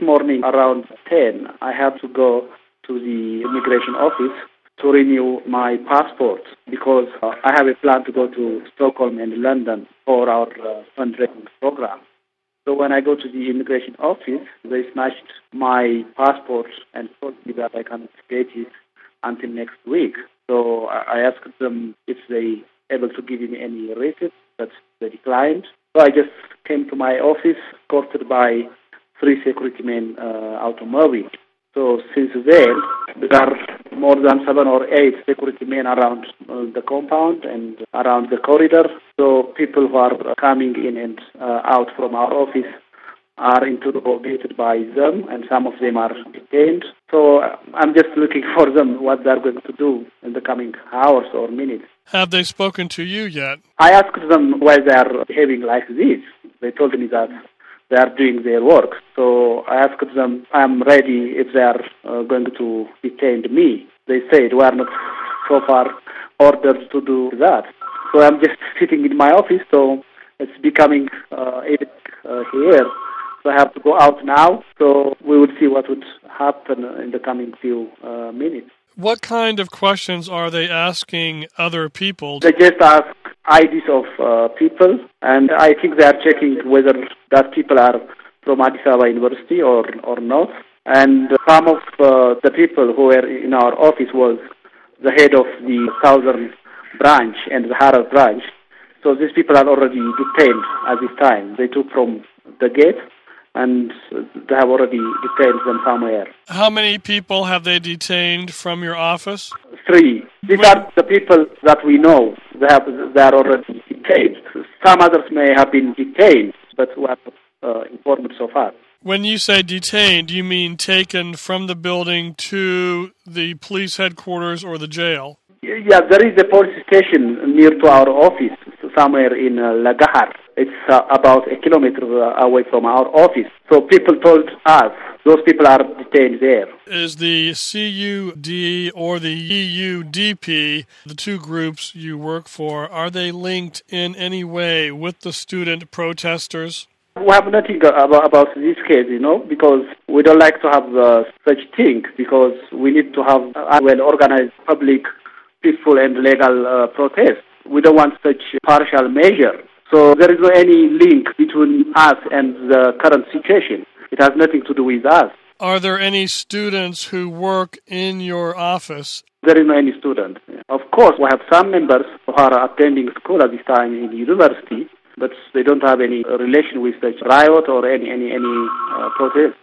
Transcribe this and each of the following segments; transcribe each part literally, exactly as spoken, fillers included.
morning around ten, I have to go to the immigration office to renew my passport because uh, I have a plan to go to Stockholm and London for our uh, fundraising program. So when I go to the immigration office, they snatched my passport and told me that I can't get it until next week. So I asked them if they able to give me any receipt, but they declined. So I just came to my office, escorted by three security men uh, automobile. So since then, there are more than seven or eight security men around uh, the compound and around the corridor. So people who are coming in and uh, out from our office are interrogated by them, and some of them are detained. So I'm just looking for them, what they're going to do in the coming hours or minutes. Have they spoken to you yet? I asked them why they are behaving like this. They told me that they are doing their work. So I asked them, I'm ready if they are uh, going to detain me. They said, we are not so far ordered to do that. So I'm just sitting in my office, so it's becoming uh, eight uh, here. So I have to go out now, so we will see what would happen in the coming few uh, minutes. What kind of questions are they asking other people? They just ask I Ds of uh, people, and I think they are checking whether that people are from Addis Ababa University or, or not. And some of uh, the people who were in our office was the head of the Southern branch and the Harar branch. So these people are already detained at this time. They took from the gate, and they have already detained them somewhere. How many people have they detained from your office? Three. These when... are the people that we know. They have they are already detained. Some others may have been detained, but we have uh, informed so far. When you say detained, you mean taken from the building to the police headquarters or the jail? Yeah, there is a police station near to our office, somewhere in uh, Lagahar. It's uh, about a kilometer uh, away from our office. So people told us those people are detained there. Is the C U D or the E U D P, the two groups you work for, are they linked in any way with the student protesters? We have nothing about, about this case, you know, because we don't like to have uh, such thing, because we need to have a well-organized public, peaceful and legal uh, protest. We don't want such partial measure. So there is no any link between us and the current situation. It has nothing to do with us. Are there any students who work in your office? There is no any student. Of course, we have some members who are attending school at this time in the university, but they don't have any relation with such riot or any any any uh, protest.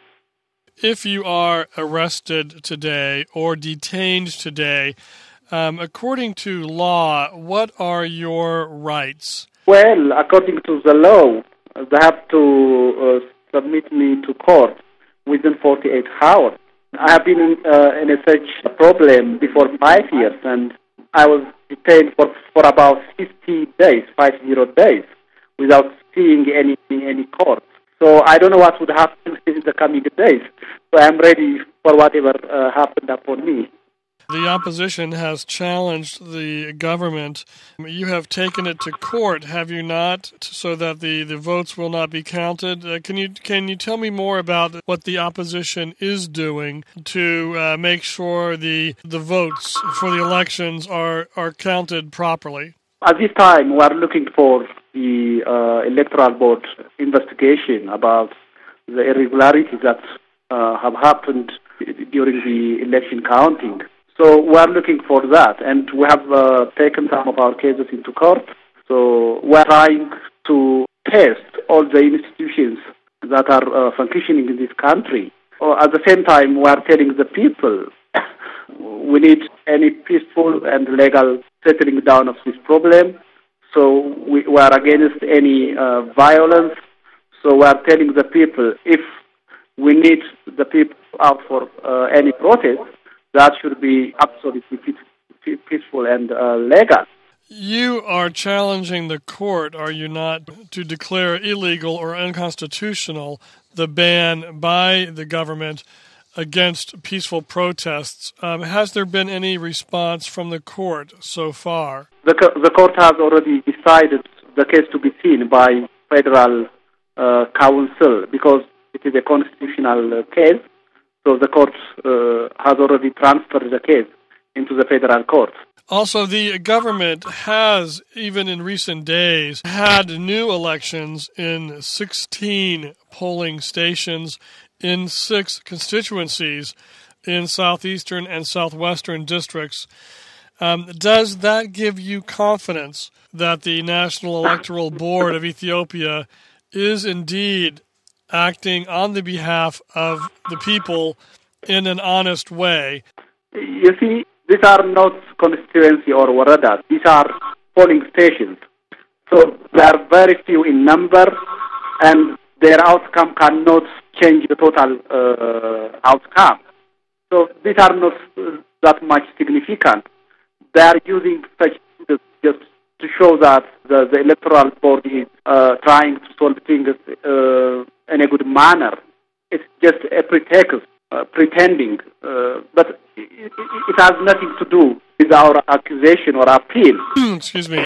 If you are arrested today or detained today, um, according to law, what are your rights? Well, according to the law, they have to uh, submit me to court within forty-eight hours. I have been in, uh, in a such problem before five years, and I was detained for, for about fifty days, five zero days, without seeing any any court. So I don't know what would happen in the coming days. So I'm ready for whatever uh, happened upon me. The opposition has challenged the government. You have taken it to court, have you not, so that the, the votes will not be counted? Uh, can you can you tell me more about what the opposition is doing to uh, make sure the the votes for the elections are, are counted properly? At this time, we are looking for the uh, Electoral Board investigation about the irregularities that uh, have happened during the election counting. So we are looking for that, and we have uh, taken some of our cases into court. So we are trying to test all the institutions that are uh, functioning in this country. Uh, at the same time, we are telling the people we need any peaceful and legal settling down of this problem. So we, we are against any uh, violence. So we are telling the people if we need the people out for uh, any protest, that should be absolutely peaceful and uh, legal. You are challenging the court, are you not, to declare illegal or unconstitutional the ban by the government against peaceful protests. Um, has there been any response from the court so far? The, the court has already decided the case to be seen by Federal uh, Council, because it it is a constitutional uh, case, so the court uh, has already transferred the case into the federal court. Also, the government has, even in recent days, had new elections in sixteen polling stations in six constituencies in southeastern and southwestern districts. Um, does that give you confidence that the National Electoral Board of Ethiopia is indeed acting on the behalf of the people in an honest way? You see, these are not constituency or waradas. These are polling stations. So they are very few in number, and their outcome cannot change the total uh, outcome. So these are not uh, that much significant. They are using such just to show that the, the electoral board is uh, trying to solve things uh, in a good manner. It's just a pretext, uh, pretending, uh, but it, it, it has nothing to do with our accusation or appeal. Excuse me.